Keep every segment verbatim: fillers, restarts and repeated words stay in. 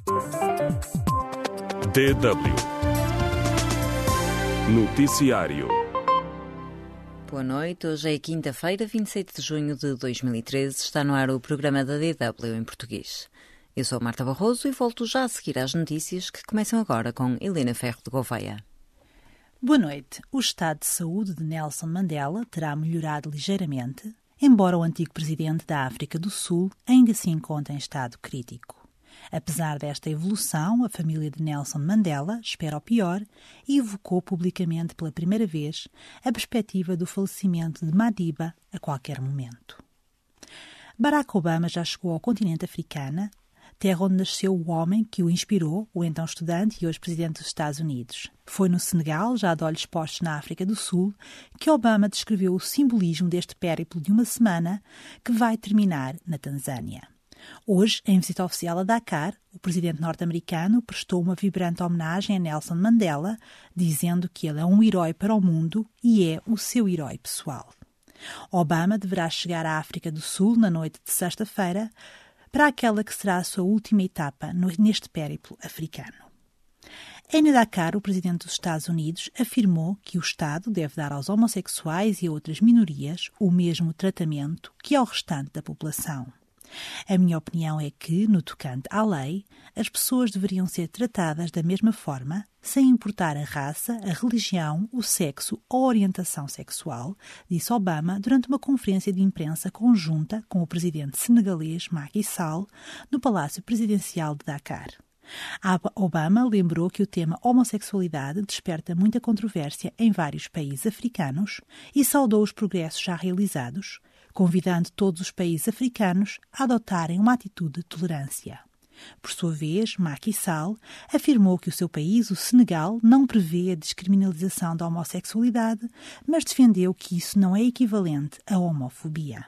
D W Noticiário. Boa noite, hoje é quinta-feira, vinte e sete de junho de dois mil e treze, está no ar o programa da D W em português. Eu sou Marta Barroso e volto já a seguir às notícias que começam agora com Helena Ferro de Gouveia. Boa noite. O estado de saúde de Nelson Mandela terá melhorado ligeiramente, embora o antigo presidente da África do Sul ainda se encontre em estado crítico. Apesar desta evolução, a família de Nelson Mandela espera o pior e evocou publicamente pela primeira vez a perspectiva do falecimento de Madiba a qualquer momento. Barack Obama já chegou ao continente africano, terra onde nasceu o homem que o inspirou, o então estudante e hoje presidente dos Estados Unidos. Foi no Senegal, já de olhos postos na África do Sul, que Obama descreveu o simbolismo deste périplo de uma semana que vai terminar na Tanzânia. Hoje, em visita oficial a Dakar, o presidente norte-americano prestou uma vibrante homenagem a Nelson Mandela, dizendo que ele é um herói para o mundo e é o seu herói pessoal. Obama deverá chegar à África do Sul na noite de sexta-feira para aquela que será a sua última etapa neste périplo africano. Em Dakar, o presidente dos Estados Unidos afirmou que o Estado deve dar aos homossexuais e a outras minorias o mesmo tratamento que ao restante da população. A minha opinião é que, no tocante à lei, as pessoas deveriam ser tratadas da mesma forma, sem importar a raça, a religião, o sexo ou a orientação sexual, disse Obama durante uma conferência de imprensa conjunta com o presidente senegalês Macky Sall no Palácio Presidencial de Dakar. Obama lembrou que o tema homossexualidade desperta muita controvérsia em vários países africanos e saudou os progressos já realizados, convidando todos os países africanos a adotarem uma atitude de tolerância. Por sua vez, Macky Sall afirmou que o seu país, o Senegal, não prevê a descriminalização da homossexualidade, mas defendeu que isso não é equivalente à homofobia.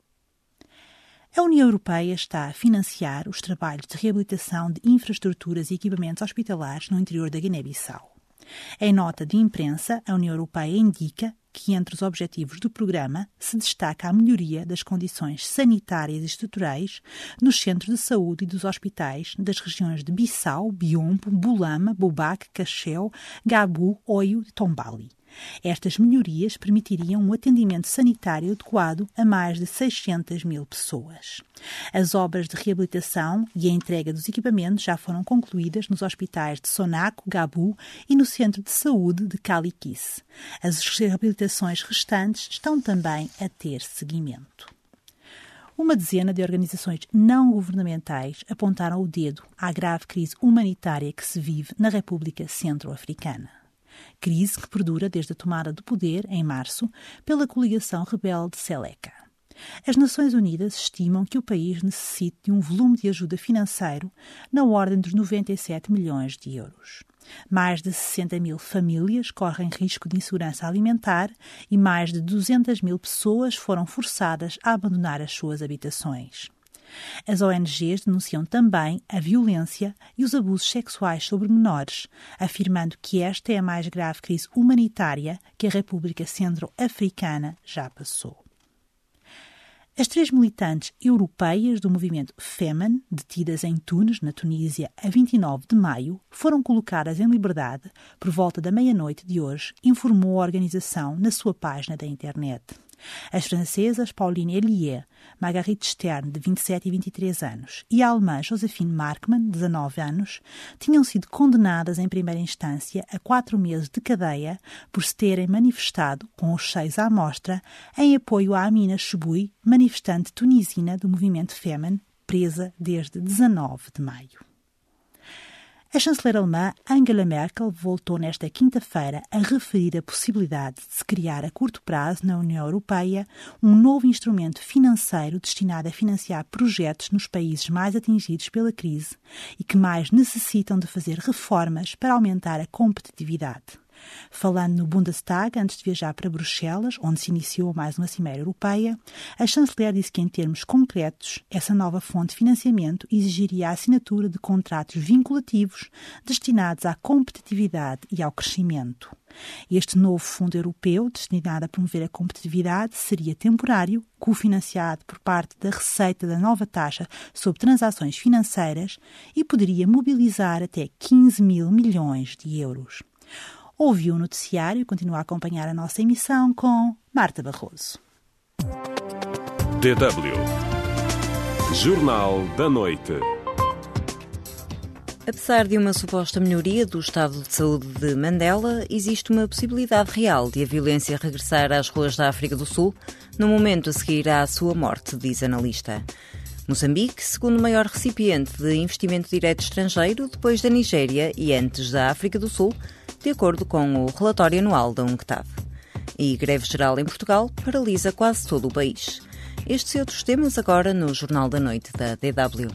A União Europeia está a financiar os trabalhos de reabilitação de infraestruturas e equipamentos hospitalares no interior da Guiné-Bissau. Em nota de imprensa, a União Europeia indica que entre os objetivos do programa se destaca a melhoria das condições sanitárias e estruturais nos centros de saúde e dos hospitais das regiões de Bissau, Biombo, Bulama, Boubac, Cacheu, Gabu, Oio e Tombali. Estas melhorias permitiriam um atendimento sanitário adequado a mais de seiscentas mil pessoas. As obras de reabilitação e a entrega dos equipamentos já foram concluídas nos hospitais de Sonaco, Gabu e no Centro de Saúde de Caliquice. As reabilitações restantes estão também a ter seguimento. Uma dezena de organizações não governamentais apontaram o dedo à grave crise humanitária que se vive na República Centro-Africana. Crise que perdura desde a tomada do poder, em março, pela coligação rebelde Seleka. As Nações Unidas estimam que o país necessite de um volume de ajuda financeiro na ordem dos noventa e sete milhões de euros. Mais de sessenta mil famílias correm risco de insegurança alimentar e mais de duzentas mil pessoas foram forçadas a abandonar as suas habitações. As O N Gs denunciam também a violência e os abusos sexuais sobre menores, afirmando que esta é a mais grave crise humanitária que a República Centro-Africana já passou. As três militantes europeias do movimento Femen, detidas em Tunis, na Tunísia, a vinte e nove de maio, foram colocadas em liberdade por volta da meia-noite de hoje, informou a organização na sua página da internet. As francesas Pauline Elie, Marguerite Stern, de vinte e sete e vinte e três anos, e a alemã Josephine Markmann, de dezanove anos, tinham sido condenadas em primeira instância a quatro meses de cadeia por se terem manifestado, com os seios à mostra, em apoio a Amina Cheboui, manifestante tunisina do movimento Femen, presa desde dezanove de maio. A chanceler alemã Angela Merkel voltou nesta quinta-feira a referir a possibilidade de se criar a curto prazo na União Europeia um novo instrumento financeiro destinado a financiar projetos nos países mais atingidos pela crise e que mais necessitam de fazer reformas para aumentar a competitividade. Falando no Bundestag, antes de viajar para Bruxelas, onde se iniciou mais uma cimeira europeia, a chanceler disse que, em termos concretos, essa nova fonte de financiamento exigiria a assinatura de contratos vinculativos destinados à competitividade e ao crescimento. Este novo fundo europeu, destinado a promover a competitividade, seria temporário, cofinanciado por parte da receita da nova taxa sobre transações financeiras e poderia mobilizar até quinze mil milhões de euros. Ouviu o noticiário e continua a acompanhar a nossa emissão com Marta Barroso. D W Jornal da Noite. Apesar de uma suposta melhoria do estado de saúde de Mandela, existe uma possibilidade real de a violência regressar às ruas da África do Sul no momento a seguir à sua morte, diz analista. Moçambique, segundo maior recipiente de investimento direto estrangeiro, depois da Nigéria e antes da África do Sul, de acordo com o relatório anual da UNCTAD. E greve geral em Portugal paralisa quase todo o país. Estes e outros temas agora no Jornal da Noite da D W.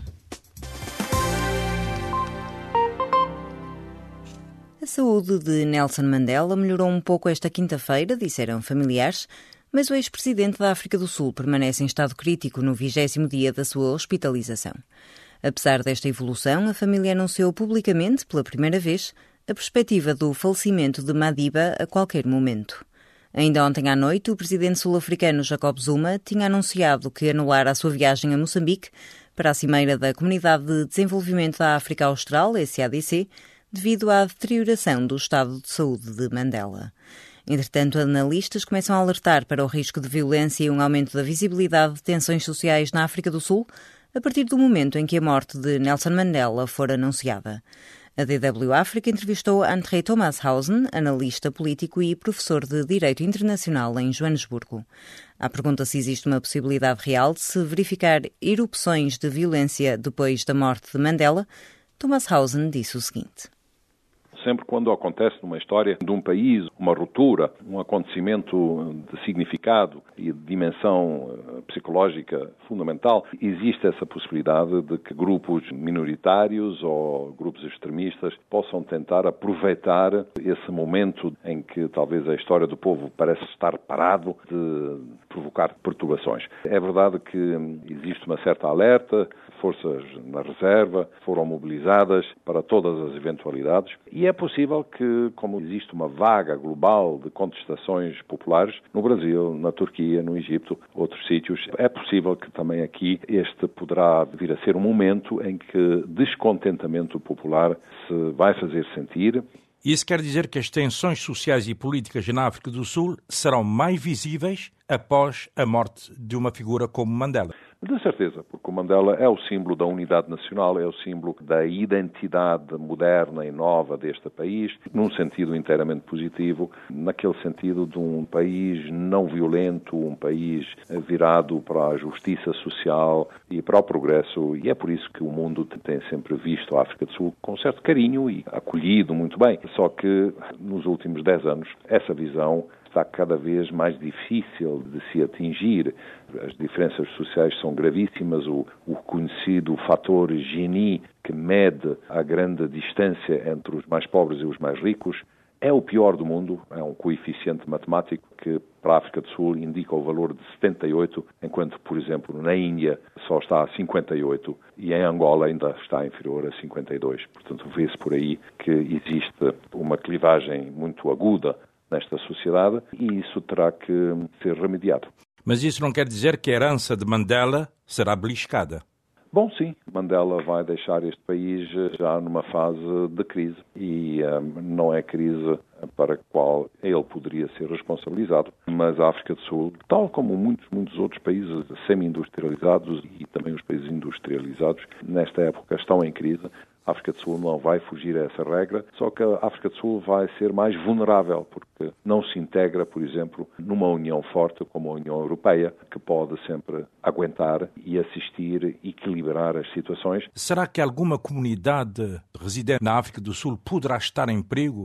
A saúde de Nelson Mandela melhorou um pouco esta quinta-feira, disseram familiares, mas o ex-presidente da África do Sul permanece em estado crítico no vigésimo dia da sua hospitalização. Apesar desta evolução, a família anunciou publicamente, pela primeira vez, a perspectiva do falecimento de Madiba a qualquer momento. Ainda ontem à noite, o presidente sul-africano Jacob Zuma tinha anunciado que anulara a sua viagem a Moçambique para a cimeira da Comunidade de Desenvolvimento da África Austral, S A D C, devido à deterioração do estado de saúde de Mandela. Entretanto, analistas começam a alertar para o risco de violência e um aumento da visibilidade de tensões sociais na África do Sul a partir do momento em que a morte de Nelson Mandela for anunciada. A D W África entrevistou André Thomashausen, analista político e professor de Direito Internacional em Joanesburgo. À pergunta se existe uma possibilidade real de se verificar erupções de violência depois da morte de Mandela, Thomashausen disse o seguinte. Sempre quando acontece numa história de um país uma ruptura, um acontecimento de significado e de dimensão psicológica fundamental, existe essa possibilidade de que grupos minoritários ou grupos extremistas possam tentar aproveitar esse momento em que talvez a história do povo parece estar parado, de provocar perturbações. É verdade que existe uma certa alerta, forças na reserva foram mobilizadas para todas as eventualidades e é possível que, como existe uma vaga global de contestações populares no Brasil, na Turquia, no Egito, outros sítios, é possível que também aqui este poderá vir a ser um momento em que descontentamento popular se vai fazer sentir. Isso quer dizer que as tensões sociais e políticas na África do Sul serão mais visíveis após a morte de uma figura como Mandela? De certeza, porque o Mandela é o símbolo da unidade nacional, é o símbolo da identidade moderna e nova deste país, num sentido inteiramente positivo, naquele sentido de um país não violento, um país virado para a justiça social e para o progresso, e é por isso que o mundo tem sempre visto a África do Sul com certo carinho e acolhido muito bem. Só que nos últimos dez anos essa visão está cada vez mais difícil de se atingir. As diferenças sociais são gravíssimas. O, o conhecido fator Gini, que mede a grande distância entre os mais pobres e os mais ricos, é o pior do mundo. É um coeficiente matemático que para a África do Sul indica o valor de setenta e oito, enquanto, por exemplo, na Índia só está a cinquenta e oito e em Angola ainda está inferior a cinquenta e dois. Portanto, vê-se por aí que existe uma clivagem muito aguda nesta sociedade e isso terá que ser remediado. Mas isso não quer dizer que a herança de Mandela será beliscada? Bom, sim. Mandela vai deixar este país já numa fase de crise e um, não é crise para a qual ele poderia ser responsabilizado, mas a África do Sul, tal como muitos, muitos outros países semi-industrializados e também os países industrializados, nesta época estão em crise. A África do Sul não vai fugir a essa regra, só que a África do Sul vai ser mais vulnerável, porque não se integra, por exemplo, numa união forte como a União Europeia, que pode sempre aguentar e assistir e equilibrar as situações. Será que alguma comunidade residente na África do Sul poderá estar em perigo?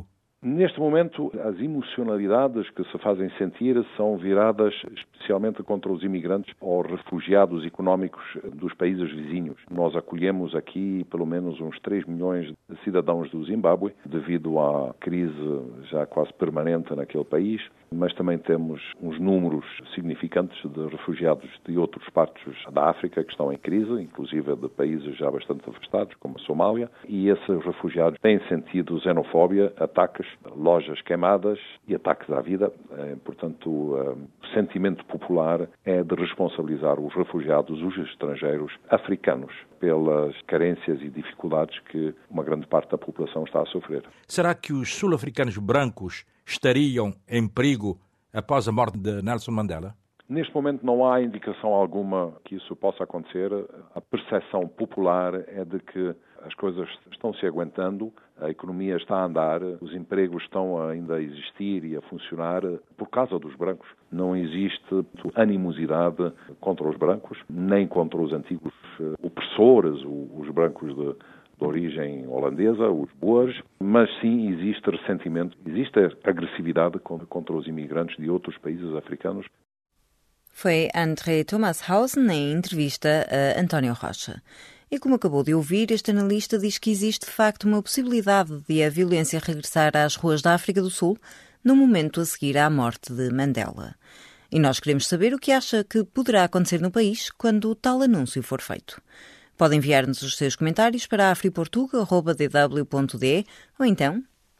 Neste momento, as emocionalidades que se fazem sentir são viradas especialmente contra os imigrantes ou refugiados económicos dos países vizinhos. Nós acolhemos aqui pelo menos uns três milhões de cidadãos do Zimbábue, devido à crise já quase permanente naquele país, mas também temos uns números significantes de refugiados de outras partes da África que estão em crise, inclusive de países já bastante afastados, como a Somália, e esses refugiados têm sentido xenofóbia, ataques, lojas queimadas e ataques à vida. Portanto, o sentimento popular é de responsabilizar os refugiados, os estrangeiros africanos, pelas carências e dificuldades que uma grande parte da população está a sofrer. Será que os sul-africanos brancos estariam em perigo após a morte de Nelson Mandela? Neste momento não há indicação alguma que isso possa acontecer. A percepção popular é de que as coisas estão se aguentando, a economia está a andar, os empregos estão ainda a existir e a funcionar por causa dos brancos. Não existe animosidade contra os brancos, nem contra os antigos opressores, os brancos de, de origem holandesa, os boers, mas sim existe ressentimento, existe agressividade contra os imigrantes de outros países africanos. Foi André Thomasshausen em entrevista a António Rocha. E como acabou de ouvir, este analista diz que existe de facto uma possibilidade de a violência regressar às ruas da África do Sul no momento a seguir à morte de Mandela. E nós queremos saber o que acha que poderá acontecer no país quando tal anúncio for feito. Pode enviar-nos os seus comentários para afriportuga arroba d w ponto d e ou então...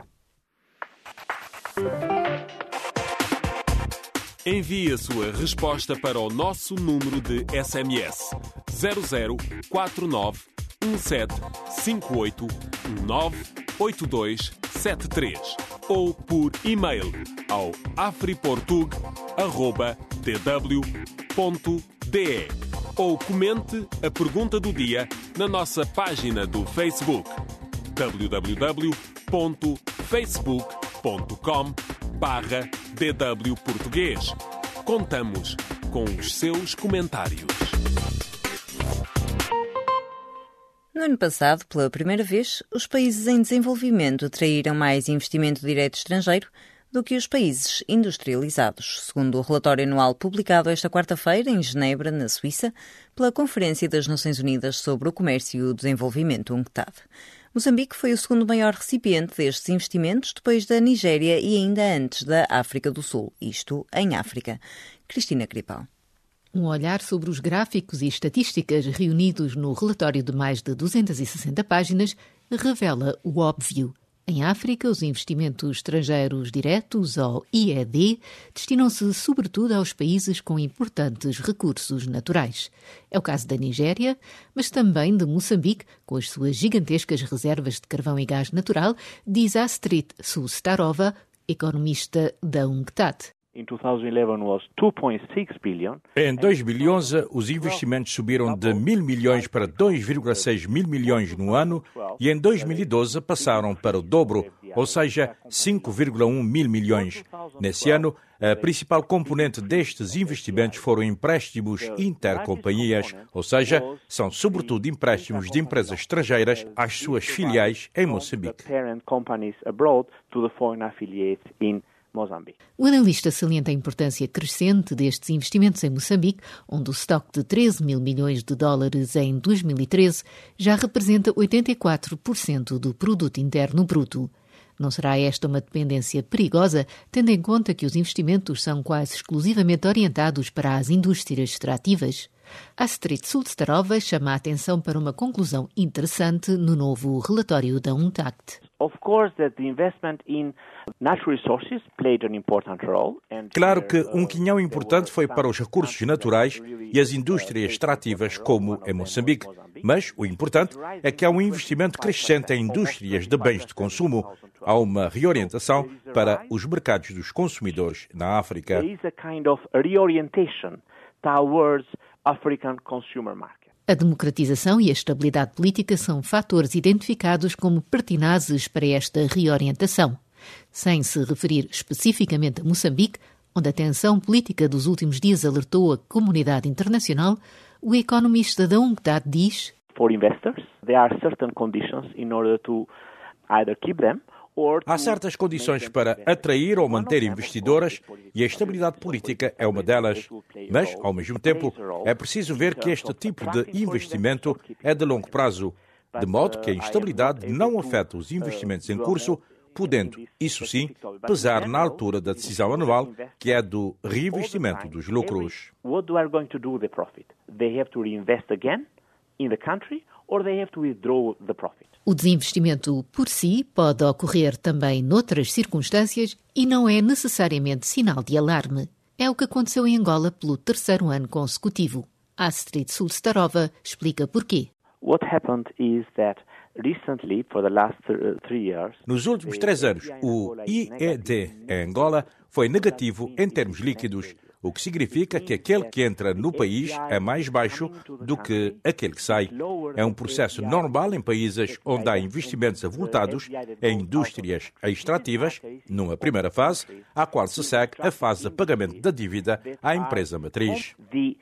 Envie a sua resposta para o nosso número de S M S zero zero quatro nove um sete cinco oito um nove oito dois sete três ou por e-mail ao afriportug arroba d w ponto d e ou comente a pergunta do dia na nossa página do Facebook w w w ponto facebook ponto com barra D W Português. Contamos com os seus comentários. No ano passado, pela primeira vez, os países em desenvolvimento atraíram mais investimento direto estrangeiro do que os países industrializados, segundo o relatório anual publicado esta quarta-feira em Genebra, na Suíça, pela Conferência das Nações Unidas sobre o Comércio e o Desenvolvimento, UNCTAD. Moçambique foi o segundo maior recipiente destes investimentos, depois da Nigéria e ainda antes da África do Sul, isto em África. Cristina Cripal. Um olhar sobre os gráficos e estatísticas reunidos no relatório de mais de duzentas e sessenta páginas revela o óbvio. Em África, os investimentos estrangeiros diretos, ou I E D, destinam-se sobretudo aos países com importantes recursos naturais. É o caso da Nigéria, mas também de Moçambique, com as suas gigantescas reservas de carvão e gás natural, diz Astrid Sustarova, economista da UNCTAD. Em dois mil e onze, os investimentos subiram de mil milhões para dois vírgula seis mil milhões no ano e em dois mil e doze passaram para o dobro, ou seja, cinco vírgula um mil milhões. Nesse ano, a principal componente destes investimentos foram empréstimos intercompanhias, ou seja, são sobretudo empréstimos de empresas estrangeiras às suas filiais em Moçambique. O analista salienta a importância crescente destes investimentos em Moçambique, onde o estoque de treze mil milhões de dólares em dois mil e treze já representa oitenta e quatro por cento do produto interno bruto. Não será esta uma dependência perigosa, tendo em conta que os investimentos são quase exclusivamente orientados para as indústrias extrativas? Astrid Sulstarova chama a atenção para uma conclusão interessante no novo relatório da UNCTAD. Claro que um quinhão importante foi para os recursos naturais e as indústrias extrativas, como em Moçambique. Mas o importante é que há um investimento crescente em indústrias de bens de consumo. Há uma reorientação para os mercados dos consumidores na África. A democratização e a estabilidade política são fatores identificados como pertinazes para esta reorientação. Sem se referir especificamente a Moçambique, onde a tensão política dos últimos dias alertou a comunidade internacional, o economista da UNCTAD diz: For investors, there are certain conditions in order to either keep them Há certas condições para atrair ou manter investidoras e a estabilidade política é uma delas. Mas, ao mesmo tempo, é preciso ver que este tipo de investimento é de longo prazo, de modo que a instabilidade não afeta os investimentos em curso, podendo, isso sim, pesar na altura da decisão anual, que é do reinvestimento dos lucros. O desinvestimento por si pode ocorrer também noutras circunstâncias e não é necessariamente sinal de alarme. É o que aconteceu em Angola pelo terceiro ano consecutivo. Astrid Sulstarova explica porquê. What happened is that recently, for the last three years, nos últimos três anos, o I E D em Angola foi negativo em termos líquidos, o que significa que aquele que entra no país é mais baixo do que aquele que sai. É um processo normal em países onde há investimentos avultados em indústrias extrativas, numa primeira fase, à qual se segue a fase de pagamento da dívida à empresa matriz.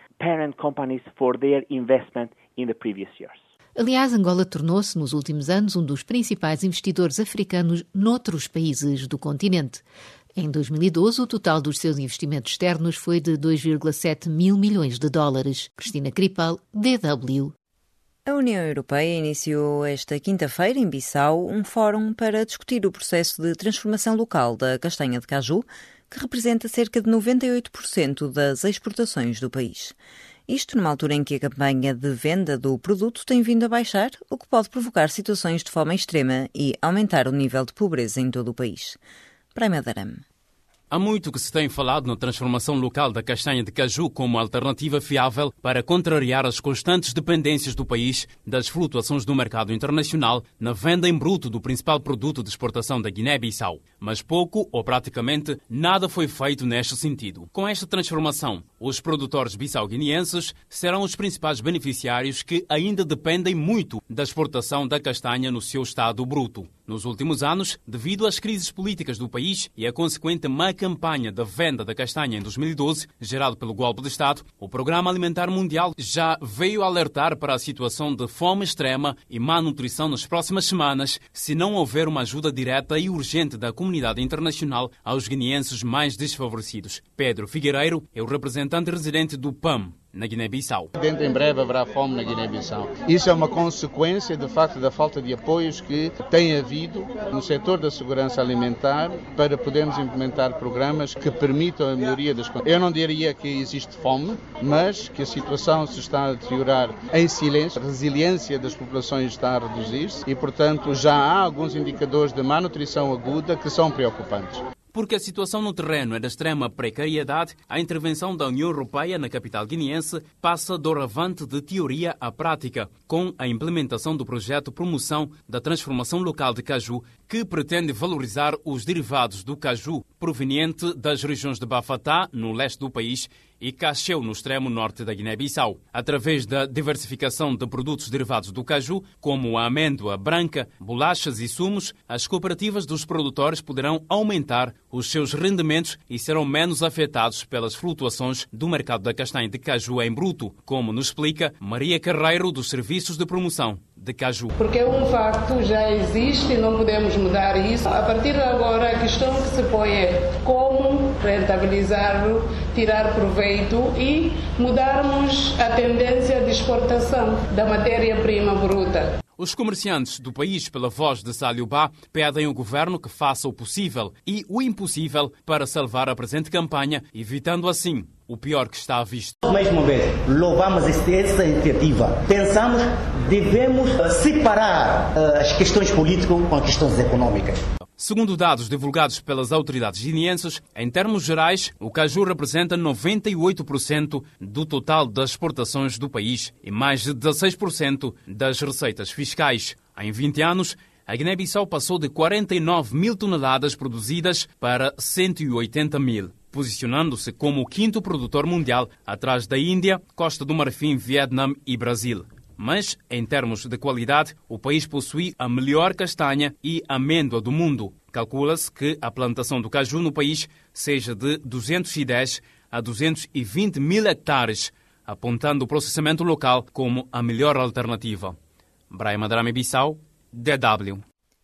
Aliás, Angola tornou-se, nos últimos anos, um dos principais investidores africanos noutros países do continente. Em dois mil e doze, o total dos seus investimentos externos foi de dois vírgula sete mil milhões de dólares. Cristina Cripal, D W. A União Europeia iniciou esta quinta-feira, em Bissau, um fórum para discutir o processo de transformação local da castanha de caju, que representa cerca de noventa e oito por cento das exportações do país. Isto numa altura em que a campanha de venda do produto tem vindo a baixar, o que pode provocar situações de fome extrema e aumentar o nível de pobreza em todo o país. Praia Darame. Há muito que se tem falado na transformação local da castanha de caju como alternativa fiável para contrariar as constantes dependências do país das flutuações do mercado internacional na venda em bruto do principal produto de exportação da Guiné-Bissau. Mas pouco ou praticamente nada foi feito neste sentido. Com esta transformação, os produtores bissau-guineenses serão os principais beneficiários que ainda dependem muito da exportação da castanha no seu estado bruto. Nos últimos anos, devido às crises políticas do país e à consequente má campanha da venda da castanha em dois mil e doze, gerado pelo golpe de Estado, o Programa Alimentar Mundial já veio alertar para a situação de fome extrema e má nutrição nas próximas semanas, se não houver uma ajuda direta e urgente da comunidade internacional aos guineenses mais desfavorecidos. Pedro Figueiredo é o representante residente do P A M na Guiné-Bissau. Dentro em breve haverá fome na Guiné-Bissau. Isso é uma consequência, de facto, da falta de apoios que tem havido no setor da segurança alimentar para podermos implementar programas que permitam a melhoria das condições. Eu não diria que existe fome, mas que a situação se está a deteriorar em silêncio, a resiliência das populações está a reduzir-se e, portanto, já há alguns indicadores de má nutrição aguda que são preocupantes. Porque a situação no terreno é de extrema precariedade, a intervenção da União Europeia na capital guineense passa doravante de teoria à prática, com a implementação do projeto Promoção da Transformação Local de Caju, que pretende valorizar os derivados do caju proveniente das regiões de Bafatá, no leste do país, e Cacheu, no extremo norte da Guiné-Bissau. Através da diversificação de produtos derivados do caju, como a amêndoa branca, bolachas e sumos, as cooperativas dos produtores poderão aumentar os seus rendimentos e serão menos afetados pelas flutuações do mercado da castanha de caju em bruto, como nos explica Maria Carreiro, dos Serviços de Promoção de Caju. Porque um facto já existe e não podemos mudar isso. A partir de agora, a questão que se põe é como rentabilizar-lo, tirar proveito e mudarmos a tendência de exportação da matéria-prima bruta. Os comerciantes do país, pela voz de Saliubá, pedem ao governo que faça o possível e o impossível para salvar a presente campanha, evitando assim o pior que está à vista. Mais uma vez, louvamos essa iniciativa. Pensamos que devemos separar as questões políticas com as questões econômicas. Segundo dados divulgados pelas autoridades guineenses, em termos gerais, o caju representa noventa e oito por cento do total das exportações do país e mais de dezesseis por cento das receitas fiscais. Em vinte anos, a Guiné-Bissau passou de quarenta e nove mil toneladas produzidas para cento e oitenta mil, posicionando-se como o quinto produtor mundial, atrás da Índia, Costa do Marfim, Vietnã e Brasil. Mas, em termos de qualidade, o país possui a melhor castanha e amêndoa do mundo. Calcula-se que a plantação do caju no país seja de duzentos e dez a duzentos e vinte mil hectares, apontando o processamento local como a melhor alternativa. Praia Darame, Bissau, D W.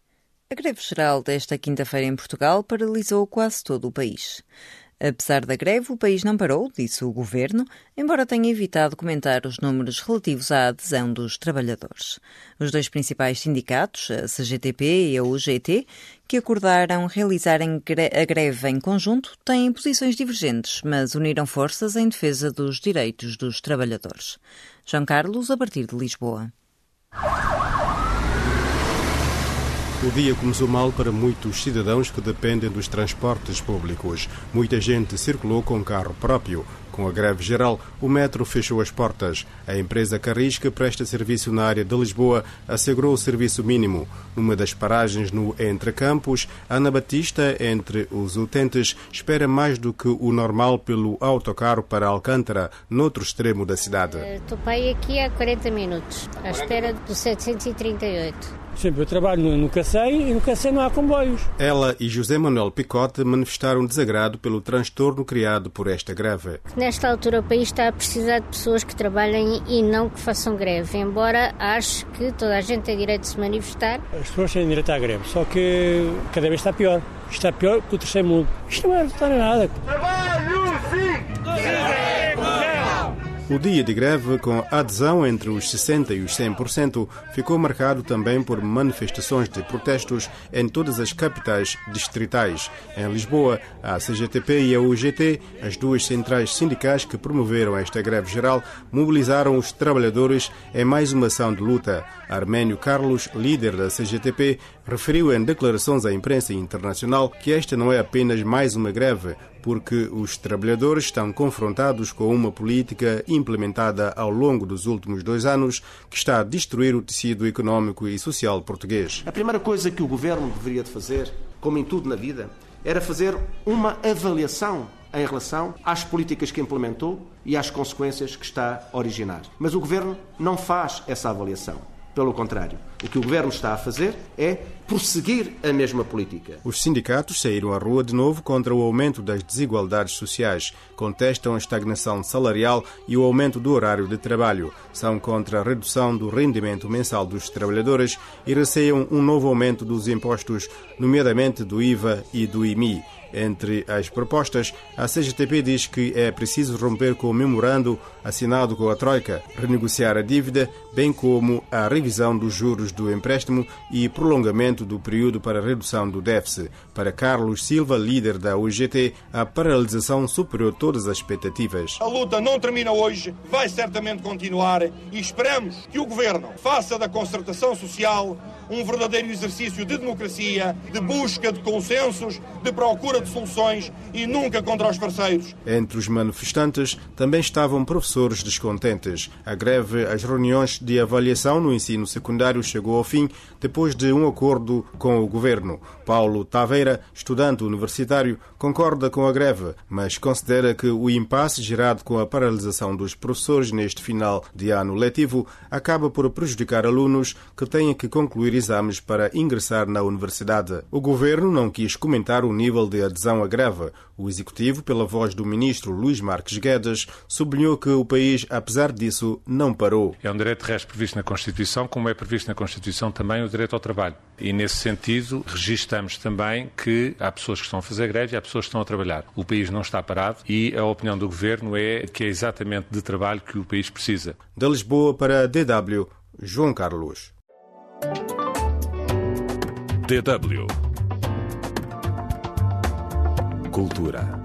A greve geral desta quinta-feira em Portugal paralisou quase todo o país. Apesar da greve, o país não parou, disse o Governo, embora tenha evitado comentar os números relativos à adesão dos trabalhadores. Os dois principais sindicatos, a C G T P e a U G T, que acordaram realizarem a greve em conjunto, têm posições divergentes, mas uniram forças em defesa dos direitos dos trabalhadores. João Carlos, a partir de Lisboa. O dia começou mal para muitos cidadãos que dependem dos transportes públicos. Muita gente circulou com carro próprio. Com a greve geral, o metro fechou as portas. A empresa Carris, que presta serviço na área de Lisboa, assegurou o serviço mínimo. Numa das paragens no Entre Campos, Ana Batista, entre os utentes, espera mais do que o normal pelo autocarro para Alcântara, noutro extremo da cidade. Estou para aí aqui há quarenta minutos, à espera do setecentos e trinta e oito. Sempre eu trabalho no, no Cacém e no Cacém não há comboios. Ela e José Manuel Picote manifestaram desagrado pelo transtorno criado por esta greve. Nesta altura o país está a precisar de pessoas que trabalhem e não que façam greve, embora acho que toda a gente tem direito de se manifestar. As pessoas têm direito à greve, só que cada vez está pior. Está pior que o terceiro mundo. Isto não vai resultar em nada. Trabalho sim! O dia de greve, com adesão entre os sessenta por cento e os cem por cento, ficou marcado também por manifestações de protestos em todas as capitais distritais. Em Lisboa, a C G T P e a U G T, as duas centrais sindicais que promoveram esta greve geral, mobilizaram os trabalhadores em mais uma ação de luta. Arménio Carlos, líder da C G T P, referiu em declarações à imprensa internacional que esta não é apenas mais uma greve, porque os trabalhadores estão confrontados com uma política implementada ao longo dos últimos dois anos que está a destruir o tecido económico e social português. A primeira coisa que o Governo deveria de fazer, como em tudo na vida, era fazer uma avaliação em relação às políticas que implementou e às consequências que está a originar. Mas o Governo não faz essa avaliação. Pelo contrário, o que o Governo está a fazer é prosseguir a mesma política. Os sindicatos saíram à rua de novo contra o aumento das desigualdades sociais, contestam a estagnação salarial e o aumento do horário de trabalho, são contra a redução do rendimento mensal dos trabalhadores e receiam um novo aumento dos impostos, nomeadamente do I V A e do I M I. Entre as propostas, a C G T P diz que é preciso romper com o memorando assinado com a Troika, renegociar a dívida, bem como a revisão dos juros do empréstimo e prolongamento do período para a redução do déficit. Para Carlos Silva, líder da U G T, a paralisação superou todas as expectativas. A luta não termina hoje, vai certamente continuar e esperamos que o Governo faça da concertação social um verdadeiro exercício de democracia, de busca de consensos, de procura de soluções e nunca contra os parceiros. Entre os manifestantes também estavam professores descontentes. A greve, as reuniões de avaliação no ensino secundário chegou ao fim depois de um acordo com o Governo. Paulo Taveira, estudante universitário, concorda com a greve, mas considera que o impasse gerado com a paralisação dos professores neste final de ano letivo acaba por prejudicar alunos que têm que concluir exames para ingressar na universidade. O Governo não quis comentar o nível de adesão à greve. O Executivo, pela voz do ministro Luís Marques Guedes, sublinhou que o país, apesar disso, não parou. É um direito terrestre previsto na Constituição, como é previsto na Constituição também o direito ao trabalho. E, nesse sentido, registamos também que há pessoas que estão a fazer greve e há pessoas que estão a trabalhar. O país não está parado e a opinião do Governo é que é exatamente de trabalho que o país precisa. De Lisboa para a D W, João Carlos. D W Cultura.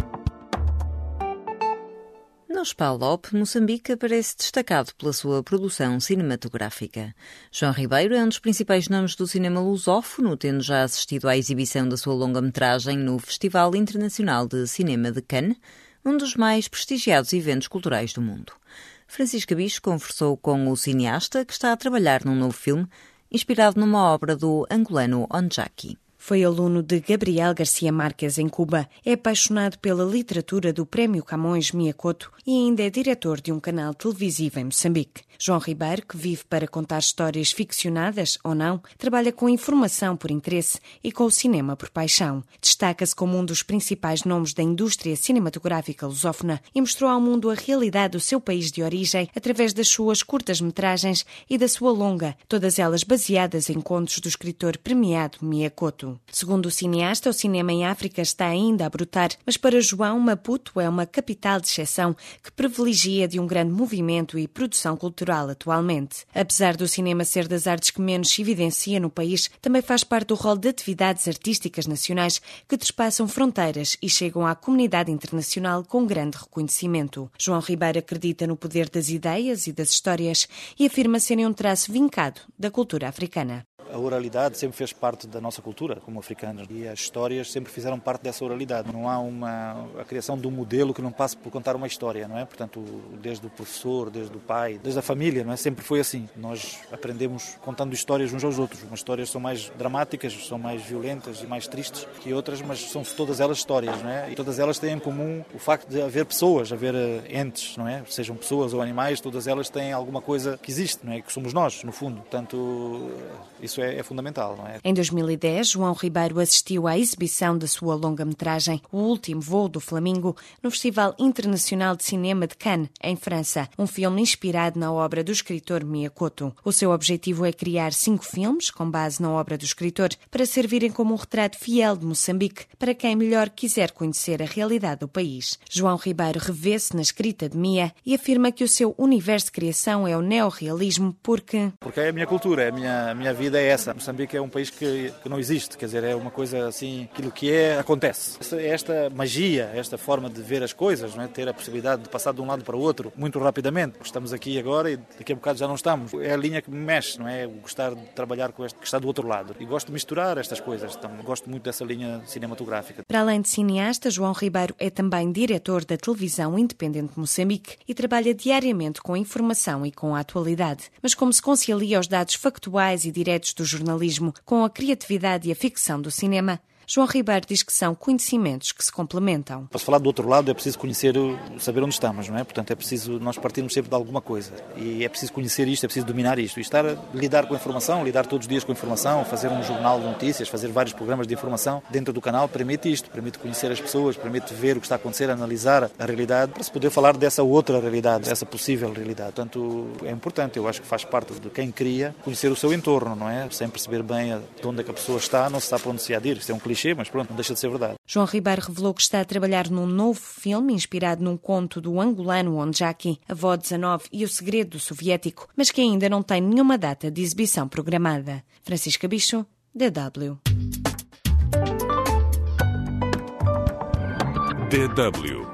No Spalop, Moçambique aparece destacado pela sua produção cinematográfica. João Ribeiro é um dos principais nomes do cinema lusófono, tendo já assistido à exibição da sua longa-metragem no Festival Internacional de Cinema de Cannes, um dos mais prestigiados eventos culturais do mundo. Francisca Bicho conversou com o cineasta, que está a trabalhar num novo filme inspirado numa obra do angolano Onjaki. Foi aluno de Gabriel Garcia Marques em Cuba. É apaixonado pela literatura do Prémio Camões Miyakoto e ainda é diretor de um canal televisivo em Moçambique. João Ribeiro, que vive para contar histórias ficcionadas ou não, trabalha com informação por interesse e com o cinema por paixão. Destaca-se como um dos principais nomes da indústria cinematográfica lusófona e mostrou ao mundo a realidade do seu país de origem através das suas curtas-metragens e da sua longa, todas elas baseadas em contos do escritor premiado Miyakoto. Segundo o cineasta, o cinema em África está ainda a brotar, mas para João, Maputo é uma capital de exceção que privilegia de um grande movimento e produção cultural atualmente. Apesar do cinema ser das artes que menos se evidencia no país, também faz parte do rol de atividades artísticas nacionais que trespassam fronteiras e chegam à comunidade internacional com grande reconhecimento. João Ribeiro acredita no poder das ideias e das histórias e afirma serem um traço vincado da cultura africana. A oralidade sempre fez parte da nossa cultura como africanos e as histórias sempre fizeram parte dessa oralidade. Não há uma a criação de um modelo que não passe por contar uma história, não é? Portanto, desde o professor, desde o pai, desde a família, não é? Sempre foi assim. Nós aprendemos contando histórias uns aos outros. Umas histórias são mais dramáticas, são mais violentas e mais tristes que outras, mas são todas elas histórias, não é? E todas elas têm em comum o facto de haver pessoas, haver entes, não é? Sejam pessoas ou animais, todas elas têm alguma coisa que existe, não é? Que somos nós, no fundo. Portanto, isso é, é fundamental, não é? Em dois mil e dez, João Ribeiro assistiu à exibição da sua longa-metragem O Último Voo do Flamingo no Festival Internacional de Cinema de Cannes, em França, um filme inspirado na obra do escritor Miyakoto. O seu objetivo é criar cinco filmes com base na obra do escritor para servirem como um retrato fiel de Moçambique para quem melhor quiser conhecer a realidade do país. João Ribeiro revê-se na escrita de Mia e afirma que o seu universo de criação é o neorrealismo porque... Porque é a minha cultura, é a minha, a minha vida é essa. Moçambique é um país que, que não existe, quer dizer, é uma coisa assim, aquilo que é, acontece. Esta, esta magia, esta forma de ver as coisas, não é? Ter a possibilidade de passar de um lado para o outro muito rapidamente. Estamos aqui agora e daqui a bocado já não estamos. É a linha que me mexe, não é? Gostar de trabalhar com este que está do outro lado. E gosto de misturar estas coisas, então, gosto muito dessa linha cinematográfica. Para além de cineasta, João Ribeiro é também diretor da televisão independente de Moçambique e trabalha diariamente com informação e com a atualidade. Mas como se concilia os dados factuais e diretos do jornalismo com a criatividade e a ficção do cinema, João Ribeiro diz que são conhecimentos que se complementam. Para se falar do outro lado é preciso conhecer, saber onde estamos, não é? Portanto, é preciso nós partirmos sempre de alguma coisa e é preciso conhecer isto, é preciso dominar isto e estar a lidar com a informação, lidar todos os dias com a informação, fazer um jornal de notícias, fazer vários programas de informação dentro do canal, permite isto, permite conhecer as pessoas, permite ver o que está a acontecer, analisar a realidade para se poder falar dessa outra realidade, dessa possível realidade. Portanto, é importante, eu acho que faz parte de quem cria conhecer o seu entorno, não é? Sem perceber bem de onde é que a pessoa está, não se sabe para onde se há de ir. Isto é um clichê, mas pronto, não deixa de ser verdade. João Ribeiro revelou que está a trabalhar num novo filme inspirado num conto do angolano Onjaki, Avó dezanove e o Segredo do Soviético, mas que ainda não tem nenhuma data de exibição programada. Francisca Bicho, D W. D W.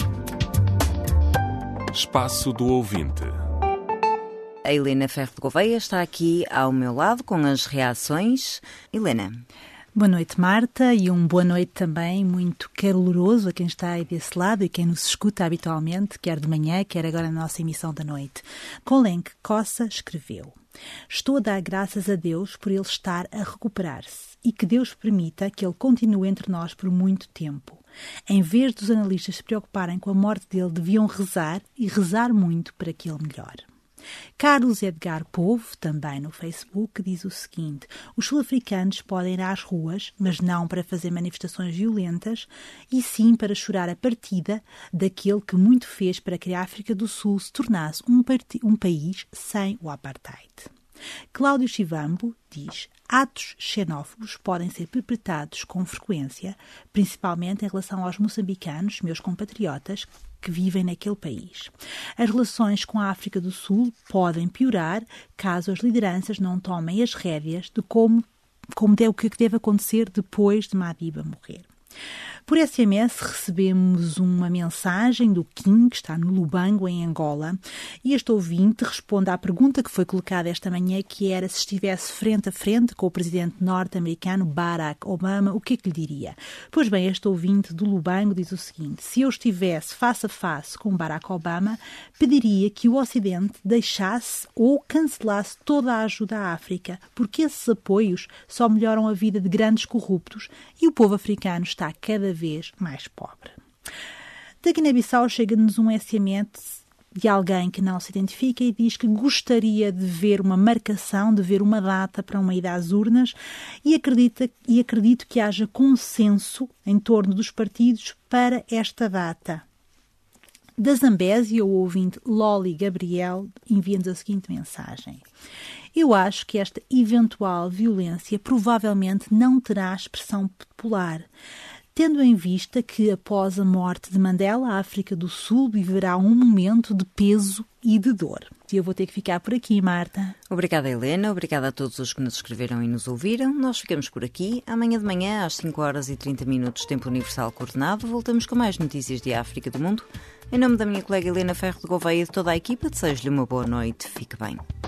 Espaço do Ouvinte. A Helena Ferro de Gouveia está aqui ao meu lado com as reações. Helena. Boa noite, Marta, e um boa noite também muito caloroso a quem está aí desse lado e quem nos escuta habitualmente, quer de manhã, quer agora na nossa emissão da noite. Colenque Cossa escreveu: Estou a dar graças a Deus por ele estar a recuperar-se e que Deus permita que ele continue entre nós por muito tempo. Em vez dos analistas se preocuparem com a morte dele, deviam rezar e rezar muito para que ele melhore. Carlos Edgar Povo, também no Facebook, diz o seguinte: os sul-africanos podem ir às ruas, mas não para fazer manifestações violentas, e sim para chorar a partida daquele que muito fez para que a África do Sul se tornasse um, um país sem o apartheid. Cláudio Chivambo diz: atos xenófobos podem ser perpetrados com frequência, principalmente em relação aos moçambicanos, meus compatriotas, que vivem naquele país. As relações com a África do Sul podem piorar caso as lideranças não tomem as rédeas de como, como é o que deve acontecer depois de Madiba morrer. Por S M S recebemos uma mensagem do Kim, que está no Lubango, em Angola, e este ouvinte responde à pergunta que foi colocada esta manhã, que era se estivesse frente a frente com o presidente norte-americano Barack Obama, o que é que lhe diria? Pois bem, este ouvinte do Lubango diz o seguinte: se eu estivesse face a face com Barack Obama, pediria que o Ocidente deixasse ou cancelasse toda a ajuda à África, porque esses apoios só melhoram a vida de grandes corruptos e o povo africano está cada vez mais pobre. Da Guiné-Bissau chega-nos um S M S de alguém que não se identifica e diz que gostaria de ver uma marcação, de ver uma data para uma ida às urnas e, acredita, e acredito que haja consenso em torno dos partidos para esta data. Da Zambésia, o ouvinte Loli Gabriel envia-nos a seguinte mensagem: eu acho que esta eventual violência provavelmente não terá expressão popular, tendo em vista que, após a morte de Mandela, a África do Sul viverá um momento de peso e de dor. E eu vou ter que ficar por aqui, Marta. Obrigada, Helena. Obrigada a todos os que nos escreveram e nos ouviram. Nós ficamos por aqui. Amanhã de manhã, às cinco horas e trinta minutos, tempo universal coordenado, voltamos com mais notícias de África do mundo. Em nome da minha colega Helena Ferro de Gouveia e de toda a equipa, desejo-lhe uma boa noite. Fique bem.